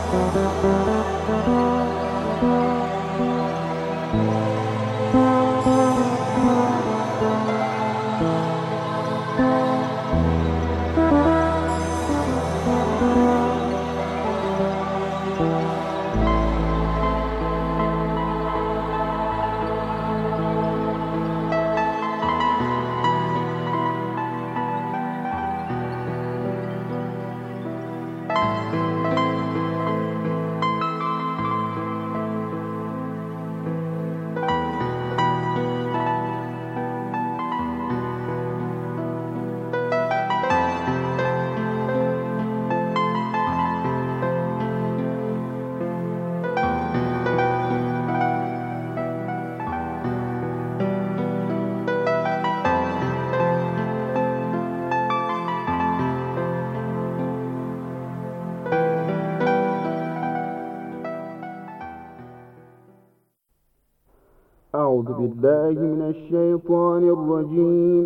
أعوذ بالله من الشيطان الرجيم.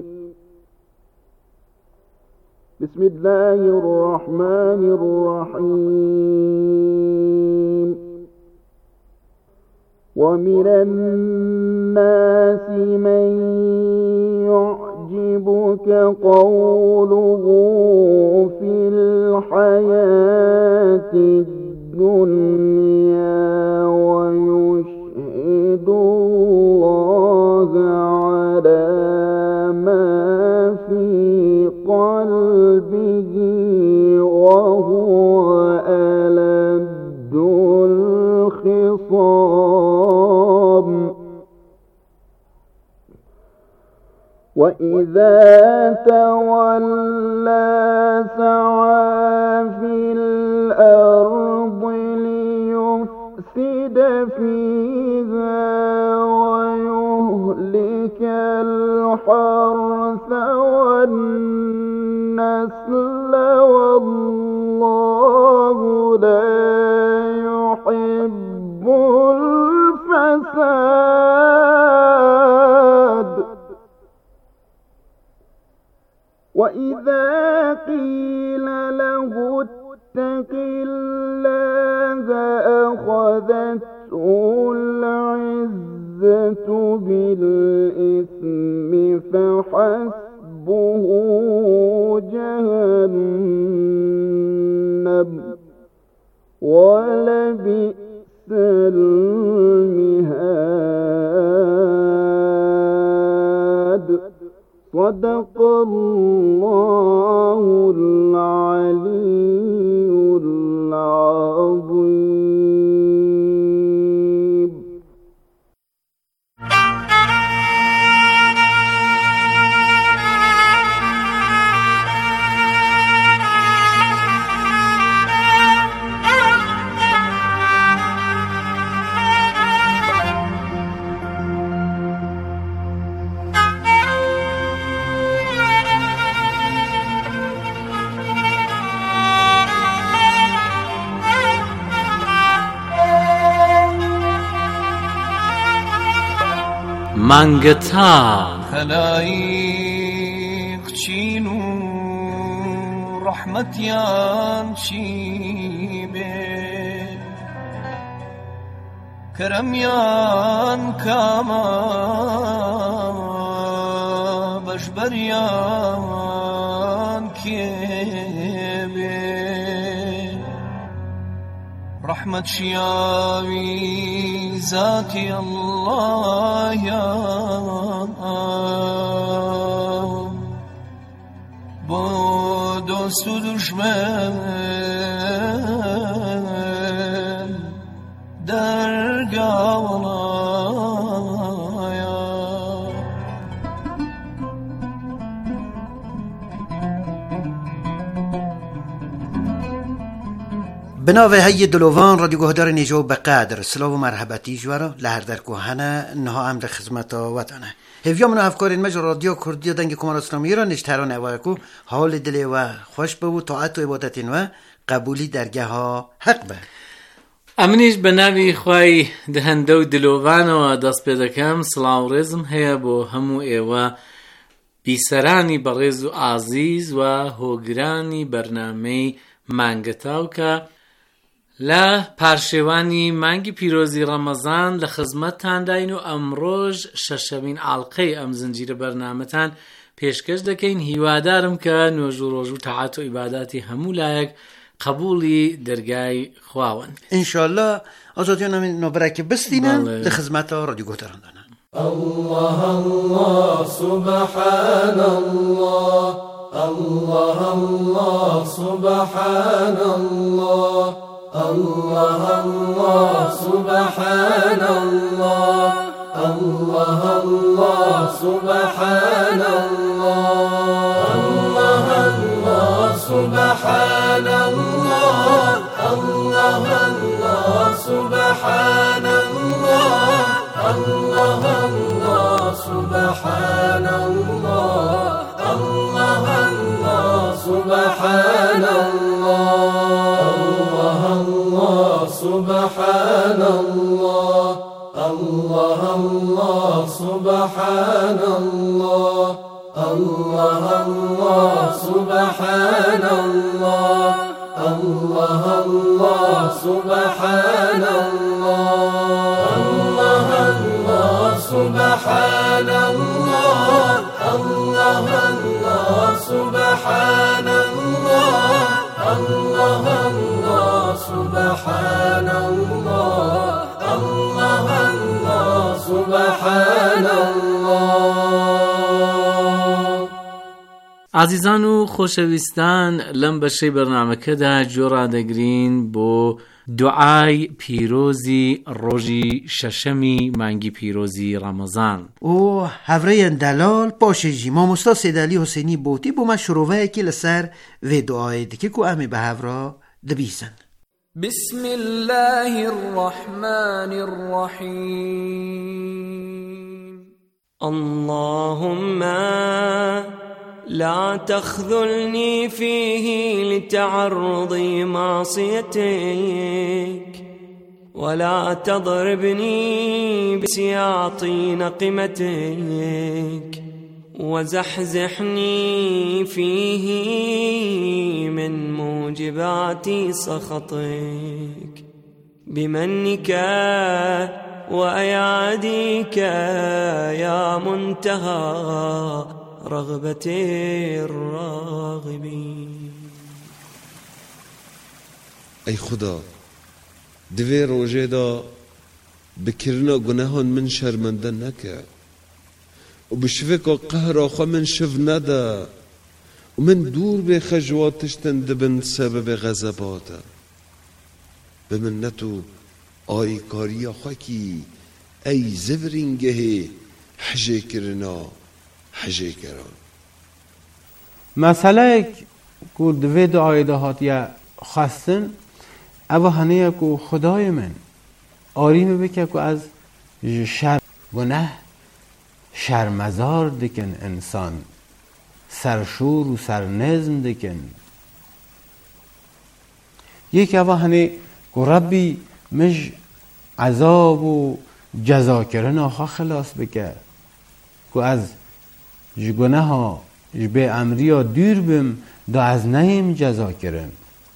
بسم الله الرحمن الرحيم. ومن الناس من يعجبك قوله في الحياة الدنيا ويشهد الله على ما في قلبه وهو ألد الخصام. وإذا تولى سعى في الأرض ليفسد فيها ويهلك الحرث والنسل والله لا يحب الفساد. وإذا قيل له اتق الله أخذته العزة بالإثم فحسبه جهنم ولبئس المهاد. صدق الله العلي العظيم. مانگتا خلایق چین و رحمتیان چی به کرمیان کاما بشبریان کی به رحمت شیاوی ذاتی الله یا با دوست و دشمن درگاه بناوه هی دلوان رادیو گهدار نیجو بقدر سلام و مرحبتی جوارا لهر در کوهنه نها امر خدمت وطنه هفیا منو افکارین مجر رادیو کردی دنگ کمار اسلامی را نشتران اوایکو حال دلی و خوش بو طاعت و عبادتین و قبولی درگه ها حق به امنیش بناوی خواهی دهندو دلوان و دست پیدکم سلام و رزم هیا بو همو ایوه بیسرانی بریز و عزیز و هوگرانی برنامه مانگتاو که لە پارشێوانی مانگی پیرۆزی ڕەمەزان لە خزمەتتان داین و ئەمڕۆژ شەشەمین ئاڵقەی ئەم زنجیرە بەرنامەتان پێشکەش دەکەین. هیوادارم کە نوێژ و ڕۆژ و تەعات و عیباداتی هەموو لایەک قبولی دەرگای خواوەن ئینشاءالله ئازادیان نۆبەرەکە بستینە لە خزمەتەوە ڕادیۆ گۆهدەرەندانە. الله الله سبحان الله الله الله سبحان الله الله الله سبحان الله الله الله سبحان الله الله الله سبحان الله الله الله سبحان الله الله الله سبحان الله الله الله سبحان الله الله الله سبحان الله الله الله سبحان الله الله الله سبحان الله الله الله سبحان الله الله الله سبحان الله الله الله سبحان الله الله الله سبحان الله الله الله سبحان الله. عزیزان و خۆشەویستان لەم بەشەی بەرنامەکەدا جۆڕادەگرین بۆ دوعای پیرۆزی ڕۆژی شەشەمی مانگی پیرۆزی ڕەمەزان. و هەڤرەیەن دەلال پاشێژی مامۆستا سێدەلی حوسێنی بۆتی بۆمە شۆڕۆڤەیەکی لەسەر وێ دوعایە دکێک و ئەمێ بە هەڤرا دەبیسن. بسم الله الرحمن الرحيم اللهم لا تخذلني فيه لتعرضي معصيتك ولا تضربني بسياط نقمتك وزحزحني فيه من موجبات سخطك بمنك وأياديك يا منتهى رغبة الراغبين. ای خدا دوی روژه دا بکرنا گناهان من شرمنده نکرد و بشوک و قهر آخوا من شف نده و من دور به خجواتش تندبن سبب غضباته به منتو آی کاری آخوا کی ای زورینگه حجه کرنا حجه کران. مسئله که دوی دعای دهات یا خواستن او هنه که خدای من آریم بکه که از شر گناه شرمزار دکن انسان سرشور و سرنظم دکن. یک او هنه که ربی مش عذاب و جزا کرن آخوا خلاص بکه که از گناه ها به امری ها دیر بیم دا از نهیم جزا کرن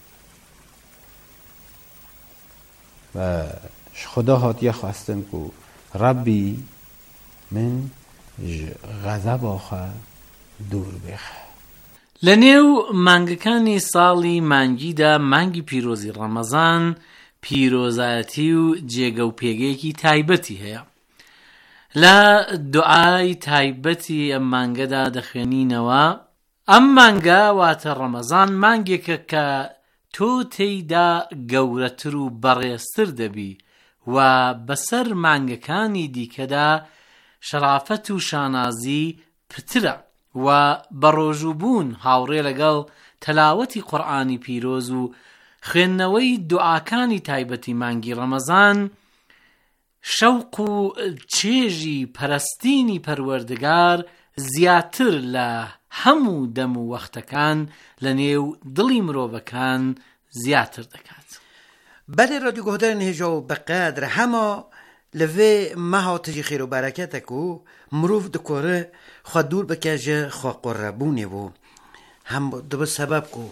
و خدا هاتیه خواستن که ربی من غضب آخوا دور بخه. لەنێو مانگەکانی ساڵی مانگیدا مانگی پیرۆزی ڕەمەزان پیرۆزایەتی و جێگە و پێگەیەکی تایبەتی هەیە. لە دوعای تایبەتی ئەم مانگەدا دەخوێنینەوە ئەم مانگە واتە ڕەمەزان مانگێکە کە تۆ تێیدا گەورەتر و بەڕێزتر دەبی و بەسەر مانگەکانی دیکەدا شەرافەت و شانازی پترە و بەڕۆژوبوون هاوڕێ لەگەڵ تەلاوەتی قورئانی پیرۆز و خوێندنەوەی دوعاکانی تایبەتی مانگی ڕەمەزان شەوق و چێژی پەرستینی پەروەردگار زیاتر لە هەموو دەم و وەختەکان لە نێو دڵی مرۆڤەکان زیاتر دەکات. بەلێ ڕادیۆ گۆهدەرن هێژە و بەقەدر هەما لەوێ مەها تژی خێر و بەرەکەتێک و مرۆڤ دەکۆرە خوا دوور بکە ژە خوا قۆڕەبوونێ بوو هەم دەبە سەبەب کو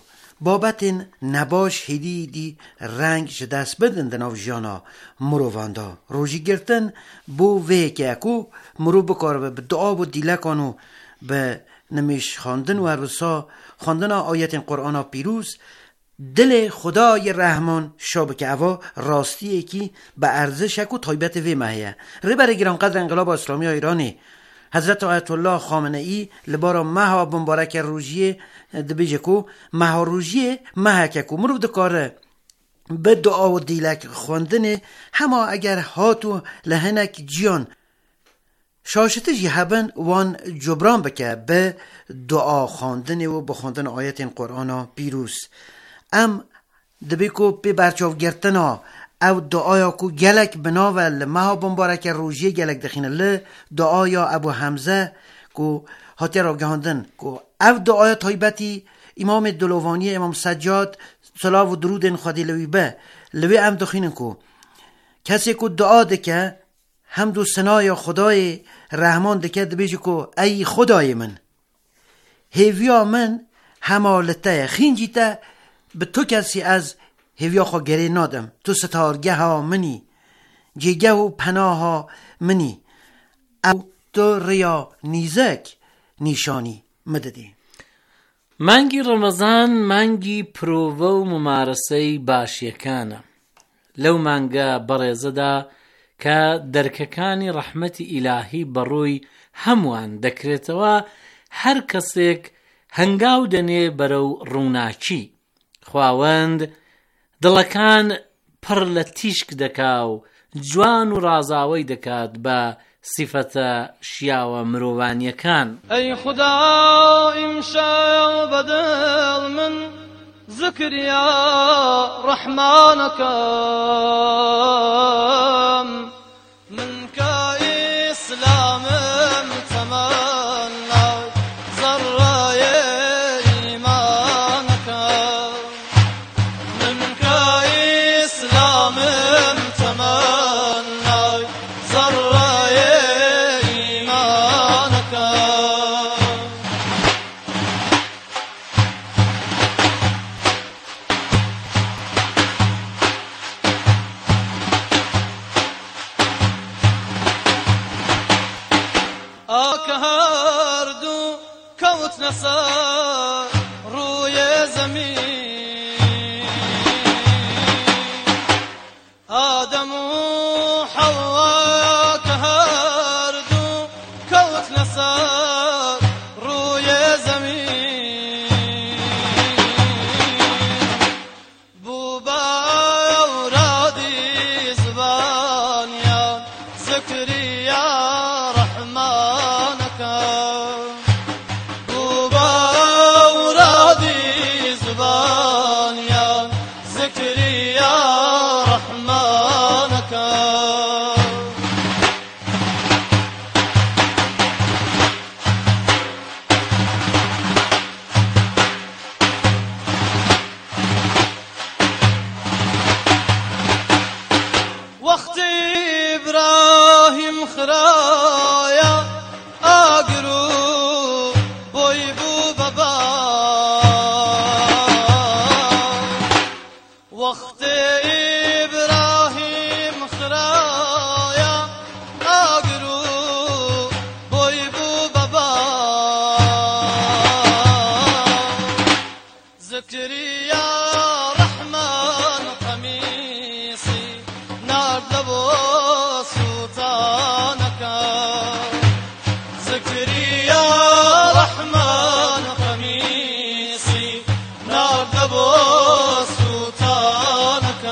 بابت نباش هدیدی رنگ ش دست بدن دناو جانا مرواندا روژی گرتن بو وی که اکو مرو بکار به دعا و دیلکانو به نمیش خواندن و رسا خواندن آیت قرآن پیروز دل خدای رحمان شاب که اوا راستیه کی به ارزش اکو تایبت وی مهیه ربر گران قدر انقلاب اسلامی ایرانی حضرت آیت الله خامنه ای لبارا مها مبارک روژیه دبیجه کو مها روژیه مها که کو مرو دکاره به دعا و دیلک خواندنه هما اگر هاتو لهنک جیان شاشته جهبن وان جبران بکه به دعا خواندن و بخواندن آیت قرآن پیروز ام دبی کو پی برچاو گرتنا او دعایا کو گلک بناول مها مبارک روژیه گلک دخینه ل دعایا ابو حمزه کو هاتی را گهاندن کو او دعایا تایبتی امام دلوانی امام سجاد صلاة و درود خودی لوی به لوی ام دخینن کو کسی کو دعا دکه حمد و ثنای خدای رحمان دکه دبیجه کو ای خدای من هیویا من همالته خینجیته به تو کسی از هیویا خو گره نادم تو ستارگه ها منی جیگه و پناه ها منی او تو ریا نیزک نیشانی مددی مانگی ڕەمەزان مانگی پرۆڤە و ممارەسەی باشیەکانە لەو مانگە بەڕێزەدا کە دەرکەکانی ڕەحمەتی ئیلاهی بەڕووی هەمووان دەکرێتەوە هەر کەسێک هەنگاو دەنێ بەرەو ڕووناکی خواوەند دڵەکان پڕ لە تیشک دەکا و جوان و ڕازاوەی دەکات بە صفة شیاوە مرۆڤانیەکان ئەی خدا ئیمشاو بەدڵ من ذکریا ڕەحمانەکەم من کە ئیسلامم تەمەنا زەڕایە ئیمانەکەم من کە ئیسلامم تەمەنا زەڕایە روی زمین آدم و حوا که هر دو کوت نسر روی زمین بو با اورادی زبانیا ذکریا رحمانکم خرايا اقرو بويبو بابا وقت ابراهيم خرايا اقرو بويبو بابا زكريا رحمن قميصي نار لبوس زكريا رحمن قميصي نار لبوس سلطانك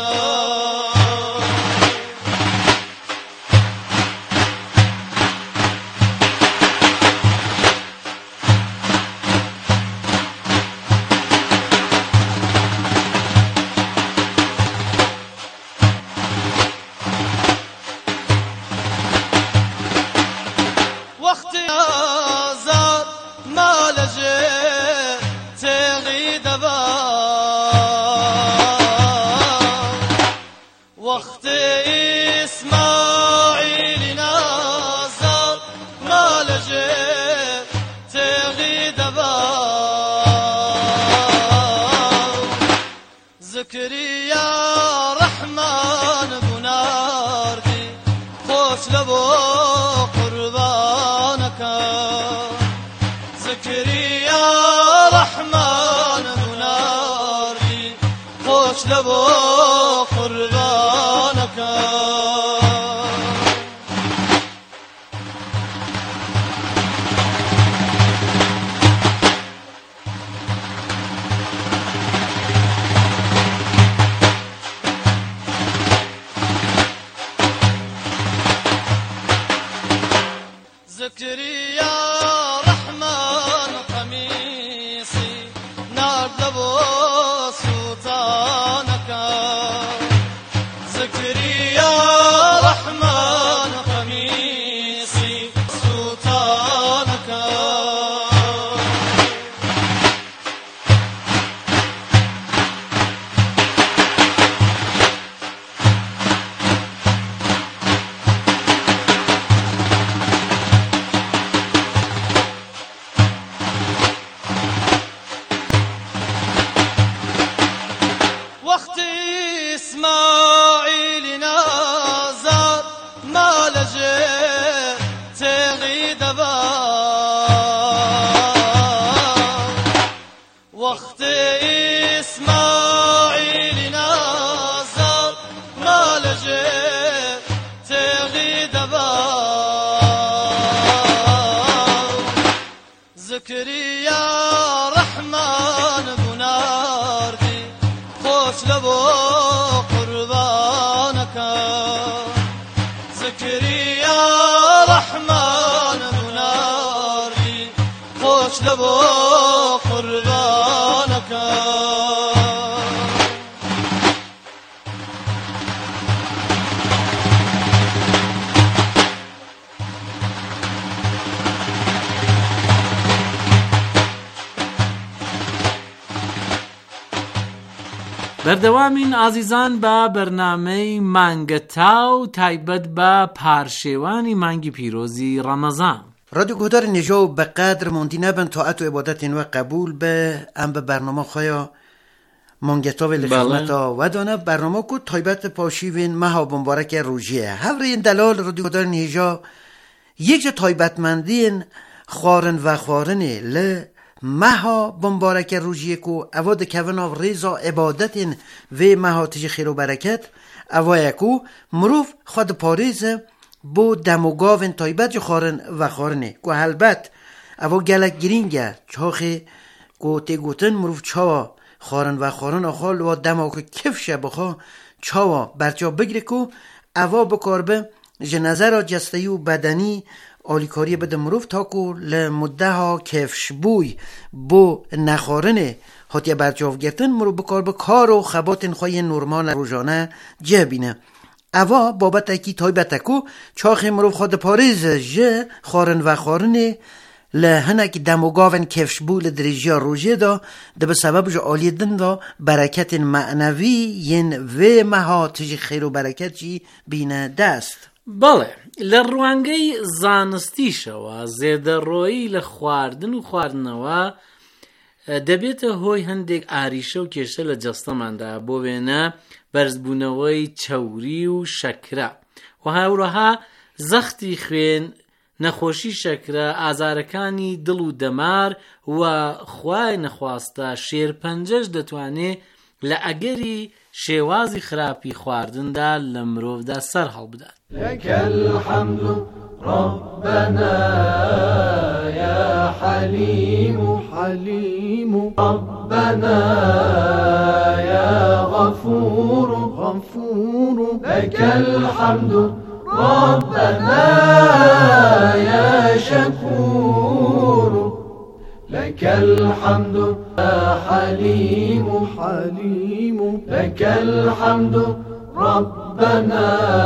وقت اسماعيل نازل ما لجيت تغي دبا بەردەوامین ئازیزان بە بەرنامەی مانگە تاو تایبەت بە پارشێوانی مانگی پیرۆزی ڕەمەزان. رادیو گهدار نجاو به قدر موندی نبن طاعت و عبادت و قبول به ام به برنامه خوایا مانگتاو لخدمتا و دانه برنامه کو تایبت پاشیوین مها مبارک روژیه هفره این دلال رادیو گهدار نجا یک جا تایبتمندین خارن و خارنه ل مها مبارک روژیه کو اواد کوناو ریزا عبادتین و مها تجی خیر و برکت اوای کو مروف خود پاریزه بو دموگاون تایبت جو خارن و خارنه کو البت اوا گلک گرینگه چاخه کو تگوتن مروف چاوا خارن و خارن آخال و دماغ کفشه بخوا چاوا برجا بگیره کو اوا بکاربه جنظر را جستهی و بدنی آلیکاری بده مروف تا کو لمده ها کفش بوی بو نخارنه هاتیه برجاو گرتن مروف بکاربه کار و خباتن خواهی نورمال روزانه جبینه اوا بابت اکی تایبت کو چاخ مروف خود پاریز جه خارن و خارنه لهنک دموگاون کفش بول درجیا روژه دا ده به سبب جو آلی دن دا برکت معنوی ین و مها تجی خیر و برکت جی بینه دست. بله لروانگی زانستیشەوە زێدەڕۆیی لە خواردن و خواردنەوە دەبێتە هۆی هەندێک ئاریشە و کێشە لە جەستەماندا بۆ وێنە بەرزبوونەوەی چەوری و شەکرە و هاوڕەها زەختی خوێن نەخۆشی شەکرە ئازارەکانی دڵ و دەمار و خوای نەخواستە شێرپەنجەش دەتوانێت لە ئەگەری شێوازی خراپی خواردندا لە مرۆڤدا سەر هەڵبدات. لك الحمد ربنا يا حليم حليم ربنا يا غفور غفور لك الحمد ربنا يا شكور لك الحمد يا حليم حليم لك الحمد ربنا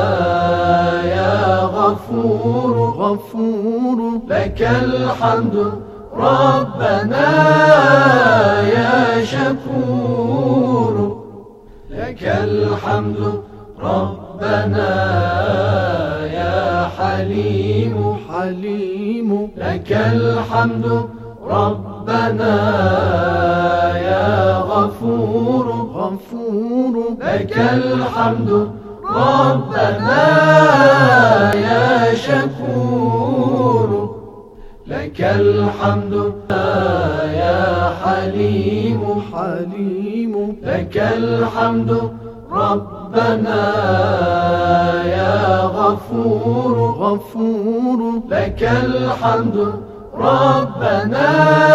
يا غفور غفور لك الحمد ربنا يا شكور لك الحمد ربنا يا حليم حليم لك الحمد ربنا يا غفور غفور لك الحمد ربنا يا شكور لك الحمد يا حليم حليم لك الحمد ربنا يا غفور غفور لك الحمد ربنا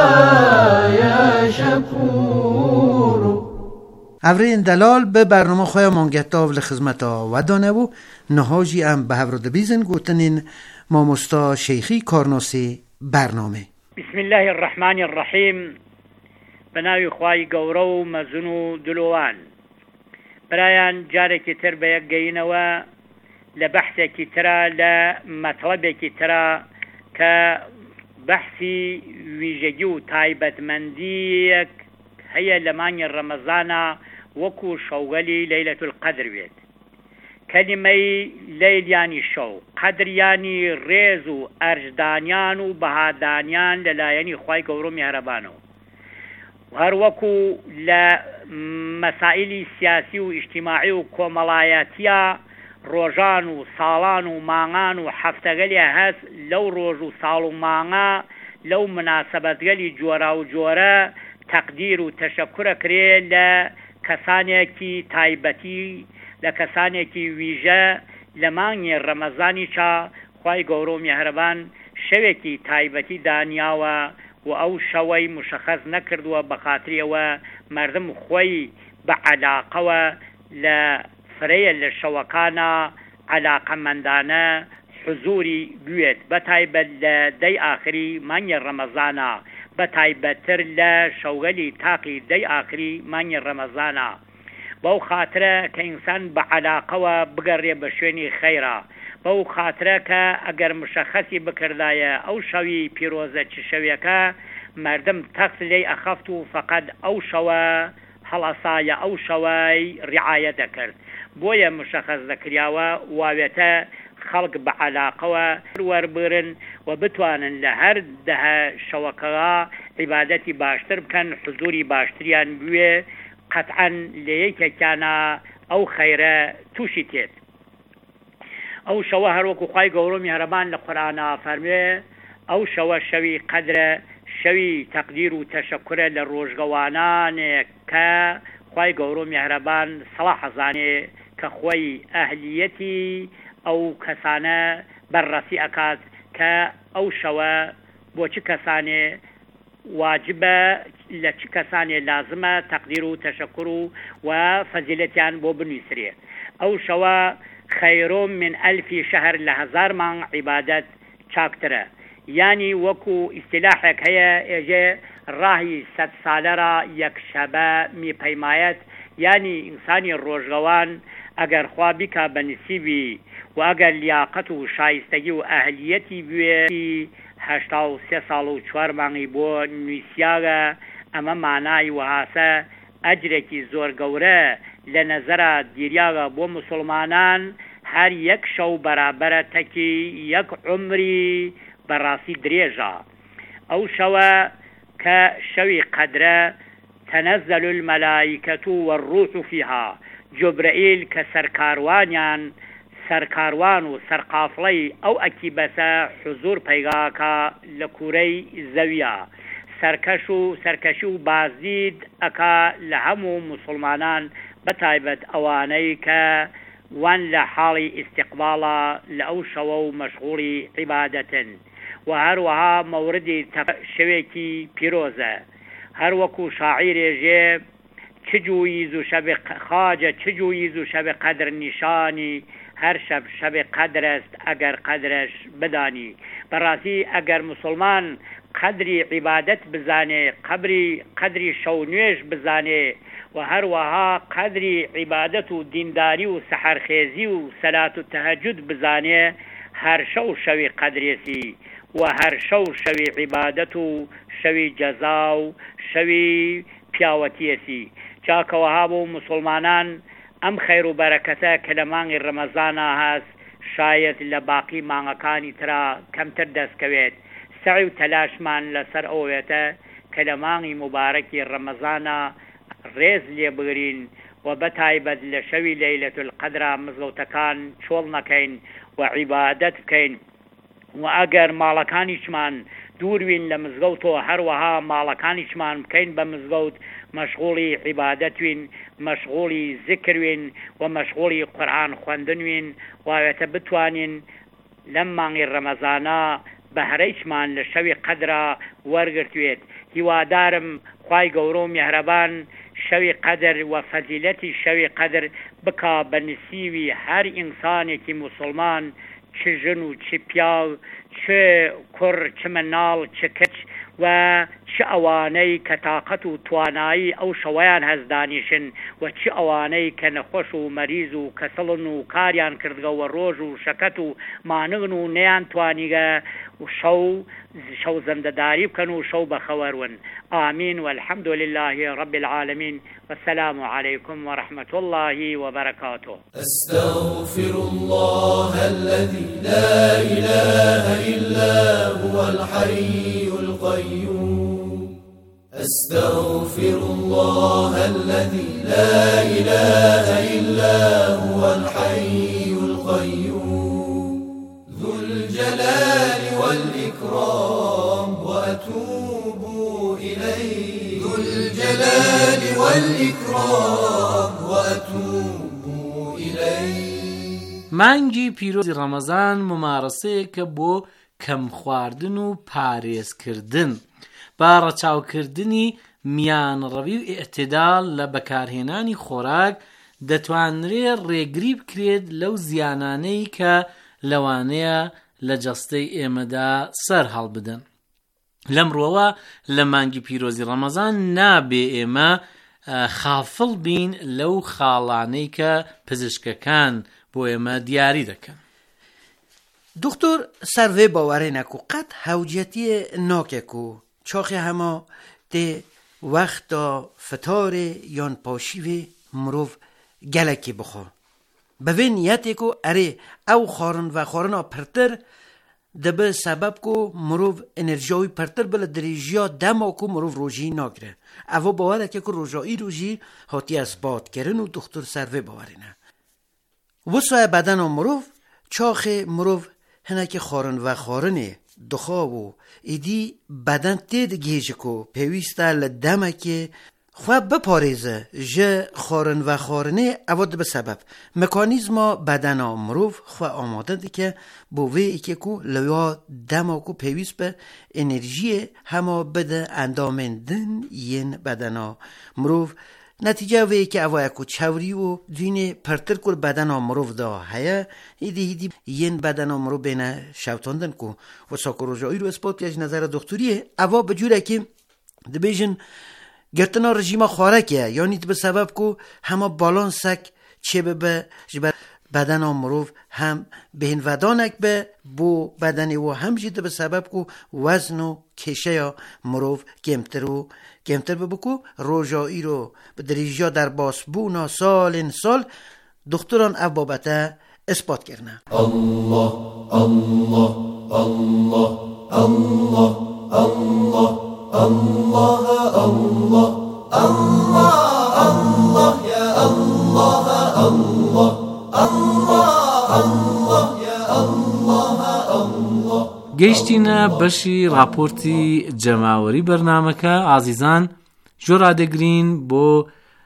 يا شكور. اورین دلال به برنامه خواه مانگتاو لخدمتا و دانه و نهاجی ام به هورد بیزن گوتنین مامستا شیخی کارناسی برنامه. بسم الله الرحمن الرحیم. بناوی خواهی گورو مزنو دلوان برایان جارێکی تر بە یەک گەینەوە لە بەحثێکی ترە لە مەطلبێکی ترە کە بەحثی ویژگی و تایبەتمەندیەک هەیە لە مانگی ڕەمەزانە وەکو شەوگەلی لەیلەت القەدر بێت. کەلیمەی لەیل یانی شەو، قەدر یانی ڕێز و ئەرجدانیان و بەهادانیان لەلایەنی خوای گەورە میهرەبانەوە. هەروەکو لە مەسائلی سیاسی و ئیجتیماعی و کۆمەڵایەتیە ڕۆژان و ساڵان و مانگان و هەفتەگەلی هەست لەو ڕۆژ و ساڵ و مانگە لەو مناسەبەتگەلی جۆرا و جۆرە تەقدیر و تەشەکورە کرێ لە کەسانێکی تایبەتی لە کەسانێکی ویژە لە مانگی ڕەمەزانی چا خوای گەورە و میهرەبان شەوێکی تایبەتی دانیاوە و ئەو شەوەی مشەخەز نەکردووە بە خاتریەوە مردم خۆی بە عەلاقەوە لە فرەیە لە شەوەکانە عەلاقەمەندانە حزوری گوێت بەتایبەت لە دەی ئاخری مانگی ڕەمەزانە بەتایبەتتر لە شەوگەلی تاقی دەی ئاخری مانگی ڕەمەزانە بەو خاترە کە ئینسان بە عەلاقەوە بگەڕێ بە شوێنی خەیرە بەو خاترە کە ئەگەر مشەخەسی بکردایە ئەو شەوی پیرۆزە چ شەویەکە مردم تەقس لێی ئەخەفت و فەقەت ئەو شەوە هەڵەسایە ئەو شەوای ڕعایە دەکرد بۆیە مشەخەز دەکراوە واوێتە خەڵک بە عەلاقەوە وەربرن و بتوانن لە هەر دەهە شەوەکەوە عیبادەتی باشتر بکەن حزوری باشتریان بوێ قەتعەن لە یەکێکیانە ئەو خەیرە تووشی تێت ئەو شەوە هەروەکو خوای گەورە میهرەبان لە قورئانە فەرموێ ئەو شەوە شەوی قەدرە شەوی تەقدیر و تەشەکورە لە ڕۆژگەوانانێک کە خوای گەورە میهرەبان سەڵاح ئەزانێ کە خۆی ئەهلیەتی ئەو کەسانە بەرڕەسی ئەکات کە ئەو شەوە بۆ چ کەسانێ واجبە لە چ کەسانێ لازمە تەقدیر و تەشەکر و فەزیلەتیان بۆ بنووسرێ ئەو شەوە خەیرۆ من ئەلفی شەهر لە 1000 مانگ عیبادەت چاکترە یعنی وەکو ئیستیلاحێک هەیە ئێژێ ڕاهی 100 ساڵەرە یەک شەبە میپەیمایەت یعنی ئینسانی ڕۆژگەوان ئەگەر خوا بیکا بە نسیبی و ئەگەر لیاقەت و شایستگی و ئەهلیەتی بوێ 83 ساڵ و 4 مانگی بۆ نووسیاگە ئەمە مانای وهاسە ئەجرێکی زۆر گەورە لە نەزەرە دیریاگە بۆ مسلمانان هەر یەک شەو بەرابەرە تەکی یەک عمری بەڕاستی درێژە ئەو شەوە کە شەوی قەدرە تەنەزەل المەلائکەة والروح فیها جوبرائیل کە سەرکاروان و سەرقافڵەی ئەو ئەکیبەسە حزور پەیگاکە لە کوورەی زەویە سەرکەشی و بازدید ئەکا لە هەموو مسلمانان بەتایبەت ئەوانەی کە وان لە حاڵی ئیستیقباڵە لە ئەو شەوە و مەشغوڵی عیبادەتن و هەروەها مەوردی شەوێکی پیرۆزە هەروەکو شاعیرێژێ چجویز و شەب خاجە چجویز و شەب قەدر نیشانی هەر شەب قەدر است ئەگەر قەدرش بدانی بەڕاستی ئەگەر مسلمان قەدری عیبادەت بزانێ قەدری شەو نوێژ بزانێ و هەروەها قەدری عیبادەت و دینداری و سەحەرخێزی و سەلات و تەهەجود بزانێ هەر شەو شەوی قەدرێتی و هەر شەو شەوی عیبادەت و شەوی جەزا و شەوی پیاوەتیەتی چاکەوەها بۆ مسلمانان ئەم خەیر و بەرەکەتە کە لە مانگی ڕەمەزانە هەست شاید لە باقی مانگەکانی ترا کەمتر دەستکەوێت سعی و تەلاشمان لەسەر ئەوێتە کە لە مانگی مبارەکی ڕەمەزانە ڕێز لێ بگرین و بەتایبەت لە شەوی لەیلەتول القەدرە مزگەوتەکان چۆڵ نەکەین و عیبادەت بکەین و ئەگەر ماڵەکانیشمان دووروین لە مزگەوتەوە هەروەها ماڵەکانیشمان بکەین بە مزگەوت مەشغوڵی عیبادەتوین مەشغوڵی ذکروین و مەشغوڵی قورئان خوێندنوین واوێتە بتوانین لەم مانگی ڕەمەزانە بەهرەیشمان لە شەوی قەدرە وەرگرتوێت هیوادارم خوای گەورە و میهرەبان شەوی قەدر و فەزیلەتی شەوی قەدر بکا بە نسیوی هەر ئینسانێکی مسلمان چ ژن و چ پیاو چ کوڕ چ مناڵ چ کچ و چ ئەوانەی کە تاقەت و توانایی ئەو شەوەیان هەزدانیشن و چ ئەوانەی کە نەخۆش و مەریض و کەسڵن و کاریان کردگەوە ڕۆژ و شەکەت و مانگن و نەیان توانیگە و شەو زەندەداری بکەن و شەو بەخەوەرون ئامین والحمد لله رب العالمين والسلام عليكم ورحمة الله وبركاته أستغفر الله الذي لا إله إلا هو الحي القيوم أستغفر الله الذي لا إله إلا هو الحي القيوم ذو الجلال والإكرام وأتوب إليه ذو الجلال والإكرام وأتوب إليه مانگی پیرۆزی ڕەمەزان ممارەسەیەکە بۆ کەم خواردن و پارێزکردن با ڕەچاوکردنی میانڕەوی و ئیعتیدال لە بەکارهێنانی خۆراک دەتوانرێت ڕێگری بکرێت لەو زیانانەی کە لەوانەیە لە جەستەی ئێمەدا سەر هەڵبدەن. لەمڕۆوە لە مانگی پیرۆزی ڕەمەزان نابێ ئێمە خافڵ بین لەو خاڵانەی کە پزیشکەکان بۆ ئێمە دیاری دەکەن. دکتۆر سەروێ باوەڕێنەک و قەت هەوجەتیە ناکێک و چاخی هەما تێ وقتا فتار یان پاشیوی مروف گلکی بخوا به نیتی که اره او خارن و خارن پرتر دبه سبب که مروف انرژیوی پرتر بله دریجیا دما که مروف روژی ناگره او باوره که روژایی روژی هاتی اثبات کرن و دکتر سروه باورینه وسای بدن مروف چاخ مروف هنه که خارن و خارنه دخاو ایدی بدن تید گیجه که پیوسته لدمه که خواه بپاریزه جه خارن و خارنه اواد به سبب مکانیزما بدن مروف خواه آماده ده که بووه ای که که لیا دما که پیوست به انرژی همه بده اندامندن ین بدن مروف نتیجه وی که اوه اکو چوری و دوین پرتر کل بدن مروف دا هیا ایدی ین بدن مروف بینه شوتاندن که و ساکو روژایی رو اثبات بیاج نظر دکتریه اوه بجوره که دبیجن گرتنا رژیما خوارکیه یعنی به سبب که همه بالانسک چه به بدن مروف هم بین ودانک به بو بدنی و هم جیده به سبب که وزن و کشه یا مروف کمتر ببکو روژایی رو به دریجا در باسبونا سال دکتران او بابته اثبات کرنه. الله الله الله الله الله الله الله الله الله يا الله الله الله الله يا الله الله گەیشتینە بەشی راپۆرتی جەماوەری بەرنامەکە ئازیزان ژۆڕادەگرین بۆ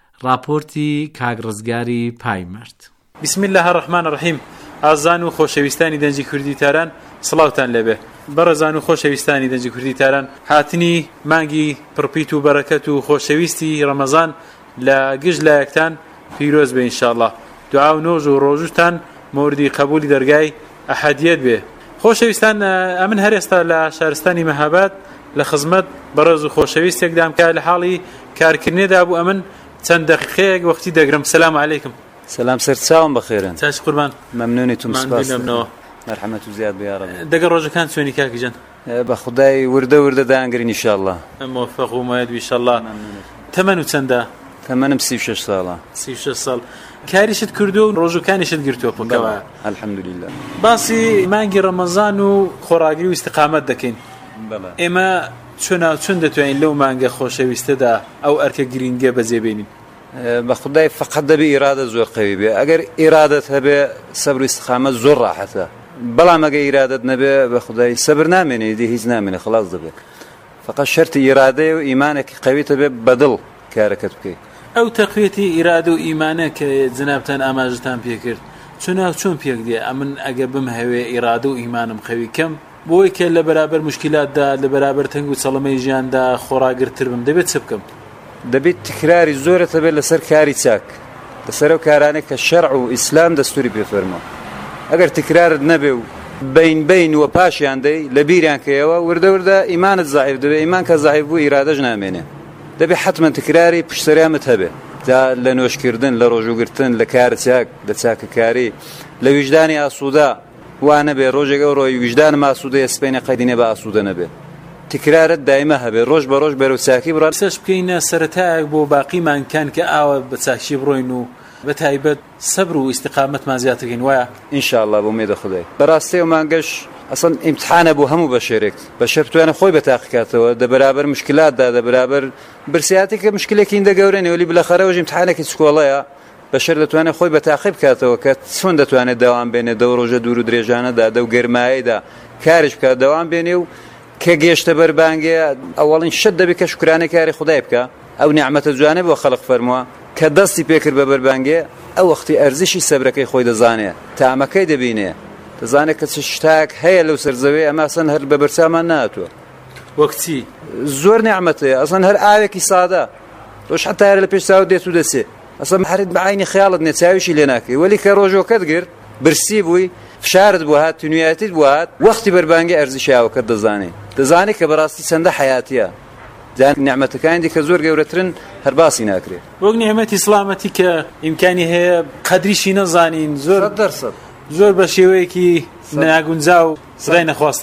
راپۆرتی کاگڕزگاری پایمەرد. بسم الله الرحمن الرحیم. ئازان و خۆشەویستانی دەنجی کوردی تاران سڵاوتان لێبێ. بەڕێزان و خۆشەویستانی دەنجی کوردی تاران هاتنی مانگی پڕپیت و بەرەکەت و خۆشەویستی ڕەمەزان لە گشت لایەکتان پیرۆز بێ ئینشاءالله. دوعا و نۆژ و ڕۆژوتان موردی قبولی دەرگای ئەحەدیەت بێ. خۆشەویستان ئەمن هەر ئێستا لە شارستانی مەهاباد لە خزمەت بەڕێز و خۆشەویستێکدام کە لە حاڵی کارکردنێدا بوو ئەمن چەند دەقیقەیەک وەختی دەگرم. سلام عەلەیکم. سلام سەرچاوم بەخێرن. چاش قوربان. مەمنونیتم سپاس. مرحمەت و زیاد بێ یا ڕەبی. دەگەڵ ڕۆژەکان چۆنی کاکیجان؟ بە خودای وردە دایانگرین ئینشاءالله. موفق و مایەد ئینشاءالله. تەمەن و چەندە؟ تەمەنم 36 ساڵە. 36 ساڵ. کاریشت کردو و ڕۆژەکانیشت گرتووە پکەوە. الحەمدولillah. باسی مانگی ڕەمەزان و خۆراگری و استقامەت دەکەین. ئێمە چۆن دەتوانین لەو مانگە خۆشەویستەدا ئەو ئەرکە گرینگە بەجێبێنین؟ بە خودای فقط دەبێ ئیرادە زۆر قەوی بێ. ئەگەر ئیرادەت هەبێ سەبر و استقامەت زۆر ڕاحەتە. بەڵام ئەگەر ئیرادەت نەبێ بە خودای سەبر نامێنێ دی هیچ نامێنێ خلاص دەبێت. فقط شەرتی ئیرادەیە و ئیمانێکی قەویتە بێ بەدڵ کارەکەت بکەیت. ئەو تەقویەتی ئیرادە و ئیمانە کە جنابتان ئاماژتان پێکرد چۆن پێک دێ؟ ئەمن ئەگەر بم هەوێ ئیرادە و ئیمانم خەوی کەم بۆی کە لە بەرابەر مشکلاتدا لە بەرابەر تەنگ و چەڵەمەی ژیاندا خۆراگرتر بم دەبێت چ بکەم؟ دەبێت تکراری زۆرت هەبێت لەسەر کاری چاک لەسەر ئەو کارانێک کە شەرع و ئیسلام دەستوری پێفەرمووە. ئەگەر تکرارت نەبێ و بین وە پاشیان دەی لە بیریان کەیەوە وردە ئیمانت زایف دەبێت. ئیمان کە زایف بوو ئیرادەش نامێنێ. دەبێت حتمما تکراری پشتەریامت هەبێ دا لە نوێشکردن لە ڕۆژوگرتن لە کار چاک لە چاکەکاری لە ویژدانی ئاسوودا وانە بێ ڕۆژێک ئەو ڕۆی ویژدانم ئاسوودە ئەسپێنە قەیدینێ بە ئاسوودە نەبێ. تکرارت دایمە هەبێ ڕۆژ بە ڕۆژ بەرەو چاکی بڕات. سەش بکەینە سەرەتایەک بۆ باقیمانکان کە ئاوە بە چاکشی بڕۆین و بە تایبەت سەبر و ئیستیقامەتمان زیاترکەین وایە؟ ئینشاءالله بۆ مێدە خودای. بەڕاستی ئەو مانگەش ئەسڵەن ئیمتحانە بۆ هەموو بەشێرێک. بەشەر بتوانێت خۆی بەتاقیکاتەوە دە بەرابەر مشکلاتدا دە بەرابەر برسیاتی کە مشکلێکی هیندە گەورەنێ وەلی بەلاخەرەوەش ئیمتحانێکی چکۆڵەیە بەشەر دەتوانێت خۆی بەتاقی بکاتەوە کە چۆن دەتوانێت دەوام بێنێت دەو ڕۆژە دوور و درێژانەدا دەو گەرمایەدا کارش بکات دەوام بێنێ و کە گەیشتە بەربانگێ ئەوەڵین شت دەبێت کە شکرانەی کاری خودای بکە. ئەو نیعمەتە جوانێ بۆ خەڵق فەرمووە کە دەستی پێکرد بە بەربانگێ ئەو وەختی ئەرزشی سەبرەکەی خۆی دەزانێ تامەکەی دەبینێ دەزانێت کە چ شتاک هەیە لەو سەرزەوێ ئەمە ئەسڵەن هەر بە بەرچامان ناتوە. وەکچی زۆر نیعمەتەیە ئەسڵەن هەر ئاوێکی سادە ڕۆژ حتا هەر لە پێش چاوت دێت و دەسێ ئەسڵەن هەرت بەعینی خەیاڵت نێ چاویشی لێ ناکەی وەلی کە ڕۆژۆکەت گرت برسی بووی فشارت بوو هات تونویەتیت بوو هات وەختی بەربانگی ئەرزشی ئاوەکەت دەزانێت کە بەڕاستی چەندە حیاتیە. نیعمەتەکانی دیکە زۆر گەورەترن هەر باسی ناکرێت. وەک نیعمەتی سڵامەتی کە ئیمکانی هەیە قەدریشی نەزانین زۆر بە شێوەیەکی ناگونجاو سڕای نەخواستە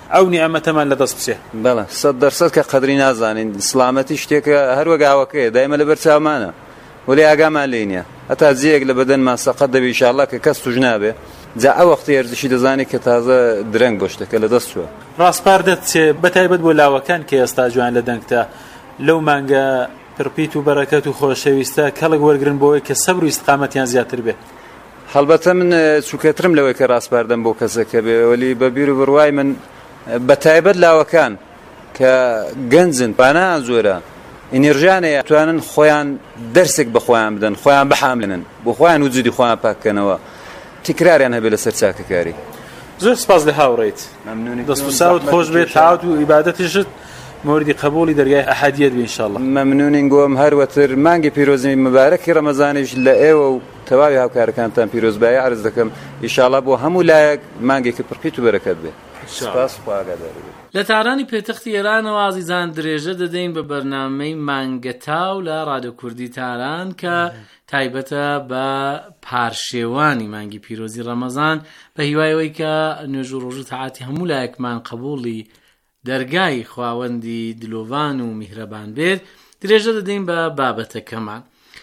ئەو نیعمەتەمان لەدەست بچێ. بەڵێ 100% کە قەدری نازانین. سڵامەتی شتێکە هەر وەک ئاوەکەیە دایمە لەبەر چاومانە وەلی ئاگامان لێ نییە هەتا جێیەک لە بەدەنمان سەقەت دەبێ ئینشاءالله کە کەس توش نابێ جا ئەو وەختی ێرزشی دەزانی کە تازە درەنگ بۆ شتەکە لەدەست چووە. ڕاستپاردەت بەتایبەت بۆ لاوەکان کە ئێستا جوان لە دەنگتە لەو مانگە پرپیت و بەرەکەت و خۆشەویستە کەڵک وەرگرن بۆەوەی کە سەبر و ئیستقامەتیان زیاتر بێ. هەڵبەتە من چووکەترم لەوەی کە ڕاستپاردەم بۆ کەسەکە بێ وەلی بەبیر و بڕوای من بەتایبەت لاوەکان کە گەنجن پانایان زۆرە ئینێرژیانەیە توانن خۆیان دەرسێک بە خۆیان بدەن خۆیان بەحاملێنن بۆ خۆیان وجودی خۆیان پاککەنەوە تیکراریان هەبێ لەسەر چاکەکاری. زۆر سپاس لە هاوڕێیت دەست و ساوت خۆش بێت تاوت و ئیبادەتیشت موردی قبولی دەرگای ئەحەدیەت بێ ئینشاءالله. مەمنونین گۆم هەروەتر مانگی پیرۆزی مبارەکی ڕەمەزانیش لە ئێوە و تەواوی هاوکارەکانتان پیرۆزبایی عرض دەکەم ئینشاءالله بۆ هەموو لایەک مانگێکی پڕپیت و بەرەکەت بێ. سپاس خواگادار بێ. لە تارانی پێتەختی ئێرانەوە ئازیزان درێژە دەدەین بە بەرنامەی مانگەتاو لە ڕادیۆ کوردی تاران کە تایبەتە بە پارشێوانی مانگی پیرۆزی ڕەمەزان بە هیوایەوەی کە نوێژ و ڕۆژ و تەعاتی هەموو لایەکمان قبوڵی دەرگای خواوەندی دلۆڤان و میهرەبان بێت درێژە دەدەین بە بابەتەکەمان.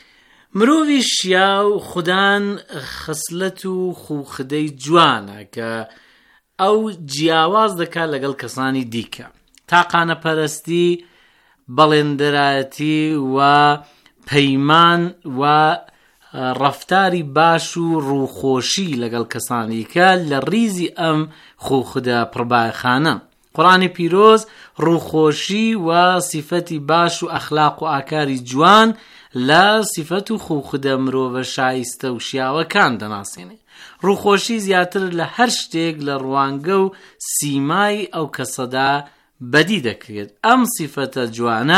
مرۆڤی شیا و خودان خصلەت و خوخدەی جوانە کە ئەو جیاواز دەکات لەگەڵ کەسانی دیکە تاقانە پەرستی بەڵێندەرایەتی و پەیمان و ڕەفتاری باش و ڕووخۆشی لەگەڵ کەسانی کە لە ڕیزی ئەم خوخدە پڕبایخانە. قورآنی پیرۆز ڕووخۆشی و سیفەتی باش و ئەخلاق و ئاکاری جوان لە سیفەت و خوخدە مرۆڤە شایستە و شیاوەکان دەناسێنێ. ڕووخۆشی زیاتر لە هەر شتێک لە ڕوانگە و سیمای ئەو کەسەدا بەدی دەکرێت. ئەم سیفەتە جوانە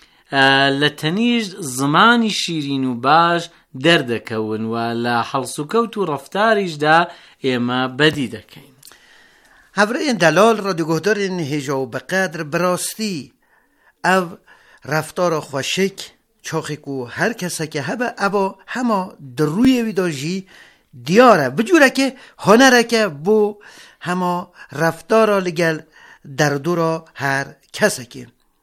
لە تەنیشت زمانی شیرین و باش دەردەکەون و لە هەڵسوکەوت و ڕەفتاریشدا ئێمە بەدی دەکەین. هەڤرەیەن دەلال ڕادیۆگۆهدارên هێژە و بەقەدر بەڕاستی ئەو ڕەفتارە خۆشێک چاخێک و هەر کەسەکە هەبە ئەوە هەما دڕوویەویدا ژی دیارە بجوورەکە هۆنەرەکە بۆ هەما ڕەفتارە لەگەڵ دەردوڕە هەر کەسەکە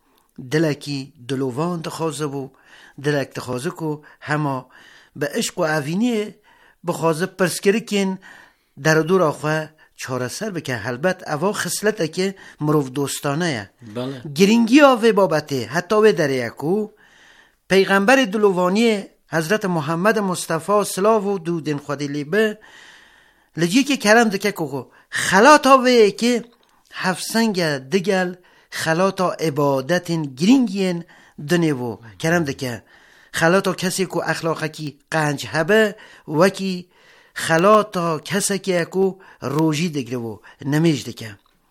دلێکی دلۆڤان دەخوازە بوو دلێک دەخوازە و هەما بە عشق و ئاڤینێ بخوازە پرسکردکێن دەردوڕە خۆ چارەسەر بکە. هەلبەت ئەوە خصلەتێکە مرۆڤ دۆستانەیە گرنگیە وێ بابەتێ هەتا وێ دەرەیەک و پەیغەمبەری دلۆڤانیە حضرت محمد مصطفی سلاو و دودین خودی لیبه لجیکی کرم دکه که خلاتا وی که حفظنگه دگل خلاتا عبادتین گرینگین دنه و کرم دکه خلاتا کسی که اخلاقه کی قنج هبه وکی خلاتا کسی که روژی دگره و نمیج دکه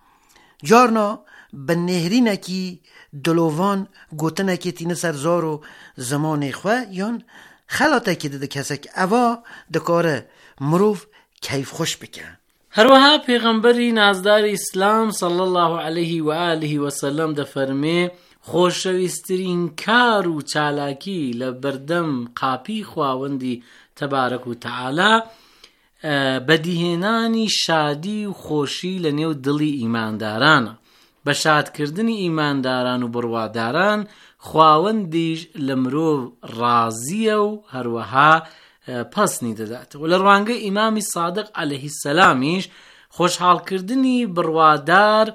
جارنا به نهرینه کی دلووان گوتنه که تینه سرزار و زمان خواه یان خلاته که ده کسک اوا دکاره مروف کیف خوش بکن. هەروەها پێغەمبەری نازداری ئیسلام صلی الله علیه و آله و سلم دەفەرمێ خۆشەویستترین کار و چالاکی لە بەردەم قاپی خواوەندی تەبارەک و تەعالا بەدیهێنانی شادی و خۆشی لە نێو دڵی ئیماندارانە. بە شادکردنی ئیمانداران و بڕواداران خواوەندیش لە مرۆڤ ڕازیە و هەروەها پەسنی دەداتەوە. لە ڕوانگەی ئیمامی سادق عەلەیهی سەلامیش خۆشحاڵکردنی بڕوادار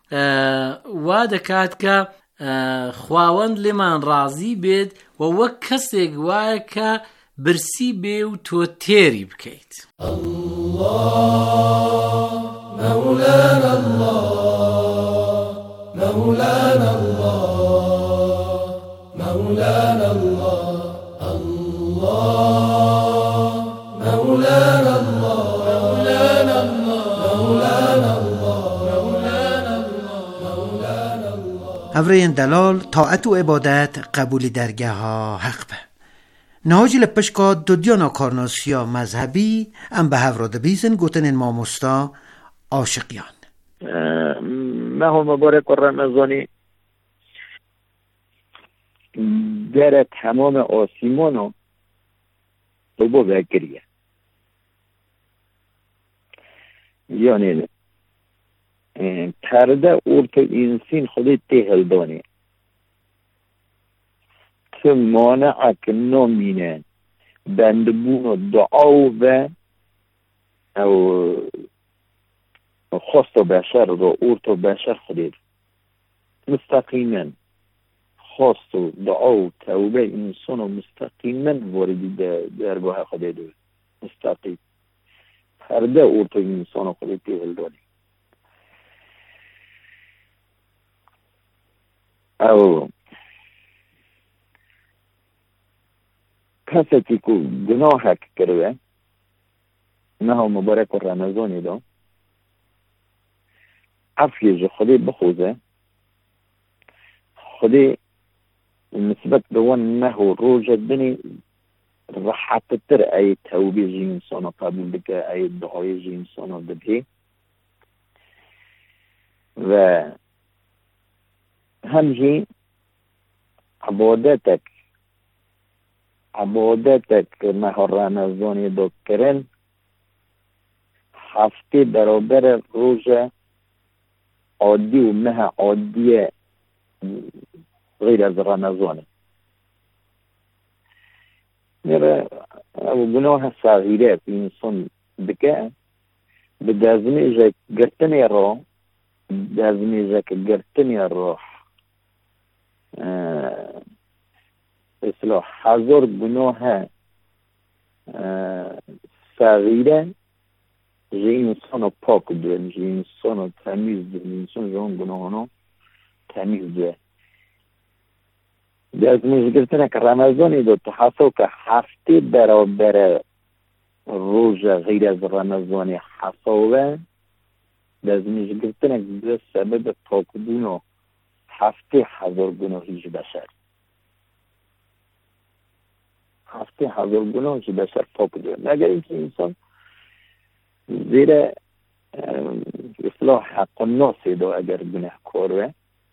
وا دەکات کە خواوەند لێمان ڕازی بێت و وەک کەسێک وایە کە برسی بێ و تۆ تێری بکەیت. الله مولانا الله مولانا الله مولانا الله الله مولانا الله مولانا الله مولانا الله مولانا الله. هەڤرەیەن دەلال تاعەت و عبادەت قبولی دەرگاه ها حق بە نهاجی لپشکا دودیانا کارناسیا مذهبی ام به هەڤرە دەبیزن گوتنên مامۆستا عاشقیان. ماه مبارک و رمضانی در تمام آسیمان رو بگریه، یعنی هرده ارتو انسین خودی تهل دانه که مانع که نامینه بندبون و دعا و او خواست بشر رو ارتو بشر خودی مستقیما خواست و دعا و توبه انسان و مستقیما واردی درگاه خودی دو مستقیم هرده ارتو انسان خودی تهل دانه او کسی که گناه کرده نه مبارک و رمضانی دا عفیه خودی بخوزه خودی نسبت دوان نه روز دنی راحت تر ای توبه جی انسان قبول بکه ای دعای جی انسان دبه و همجی عبادتك ماه رمضان دو کرن هفته برابر روز عادی و ماه عادی غیر از رمضان میره او گناه صغیره انسان بکه به دازمیجه گرتنی را اصلاح هزار گناه صغیره جه انسان پاک دوه جه انسان تمیز دوه انسان جهان گناهانو تمیز دوه دازمیج گرتنه که رمضانی دو تحصیل که هفته برابر روز غیر از رمضانی حسابه دازمیج گرتنه که سبب پاک دونو هفته هزار گناهیش بشر هفته هزار گناهیش بشر پاک دونه مگر اینکه انسان زیر اصلاح حق الناس دو اگر گناه کاره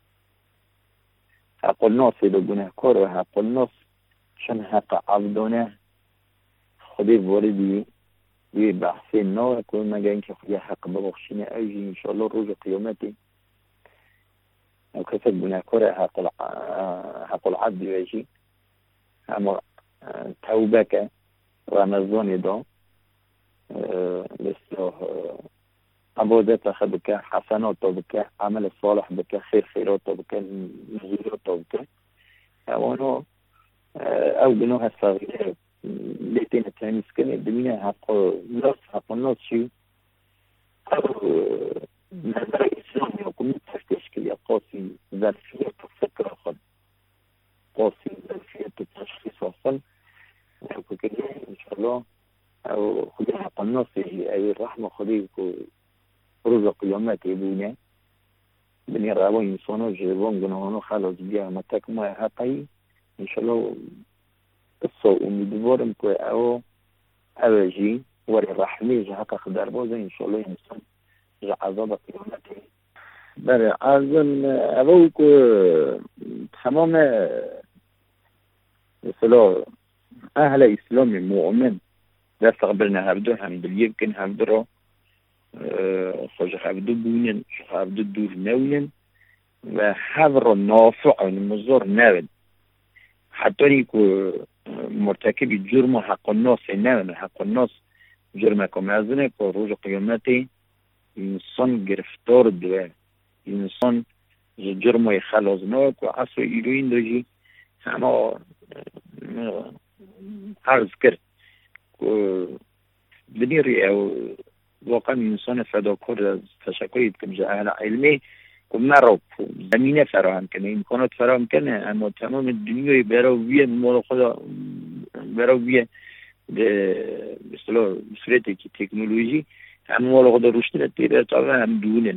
حق الناس دو گناه کاره و حق الناس چون حق عبدانه خودی واردی یه بحثی نوه که مگر اینکه خودی حق ببخشینه ایجی انشاءالله روز قیامتی او کسی گناه کاره حق العبد ویجی اما توبه که رمضان دا اصلاح عبادت بکه حسنات بکه عمل صالح بکه خیرات بکه نزولات بکه اوانو او گناه صغیره لیتین تمیز کنه بمینه حق الناس چی او نظر اسلامی حکومت تفتش که یا قاسی ظرفیت و فکر خود قاسی ظرفیت و تشخیص خود او که انشاءالله او خودی حق الناس ای رحمه خودی که روز قیامت بونه بنی روای انسانو جوان گناهانو خلاص بیا متک ما حقی انشاءالله قصه امیدوارم که او اوجی وری رحمی جه حق خدر بازه انشاءالله انسان جه عذاب قیامتی بله ارزم او که تمام مثلا اهل اسلام مؤمن دست قبلنا هبدو هم يمكن هبدو خوش هبدو بونين هبدو دور نوين وحضر نافع المزور نوين حتى يكو مرتكب جرم حق الناس نوين حق الناس جرمكم ازنه که روز قیامتی انسان گرفتار دوه انسان جرم خلاص نوه که اصل ایروین دوجی همه عرض کرد که بنیری او واقعا انسان فداکار از تشکری که میشه اهل علمی که مرا زمینه فراهم کنه امکانات فراهم کنه اما تمام دنیای براویه مال خدا براویه به اصطلاح صورتی که تکنولوژی هم مال خدا روشتره تیره تا هم دونن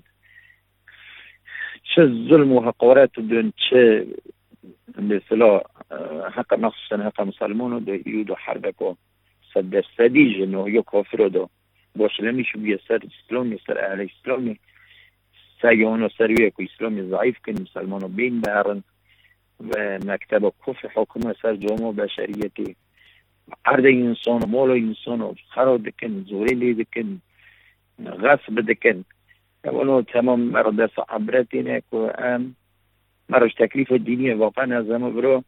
چه ظلم و حقارت دون چه به اصطلاح حق مخصوصا حق مسلمانو ده ایود و حربکو 100% جنو یا کافر دو باشه نمیشه بیه سر اسلامی سر اهل اسلامی سیانو سرویه که اسلامی ضعیف کنی مسلمانو بین بهرن و مکتب کفر حکومه سر جامعه بشریتی عرض انسان و مال انسان خراب دکن زوری لی دکن غصب دکن اونو تمام مرا دست عبرت اینه که مراش تکلیف دینی واقعا از همه برو